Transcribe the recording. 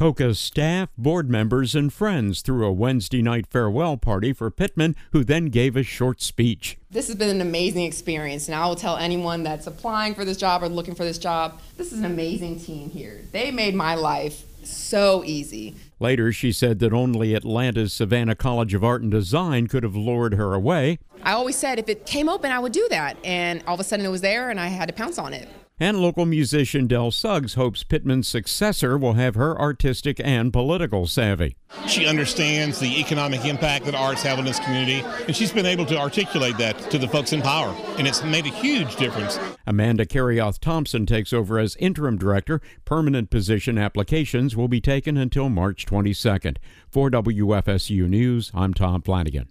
COCA staff, board members, and friends threw a Wednesday night farewell party for Pittman, who then gave a short speech. This has been an amazing experience, and I will tell anyone that's applying for this job or looking for this job, this is an amazing team here. They made my life so easy. Later, she said that only Atlanta's Savannah College of Art and Design could have lured her away. I always said if it came open, I would do that, and all of a sudden it was there, and I had to pounce on it. And local musician Del Suggs hopes Pittman's successor will have her artistic and political savvy. She understands the economic impact that arts have on this community, and she's been able to articulate that to the folks in power, and it's made a huge difference. Amanda Carrioth Thompson takes over as interim director. Permanent position applications will be taken until March 22nd. For WFSU News, I'm Tom Flanagan.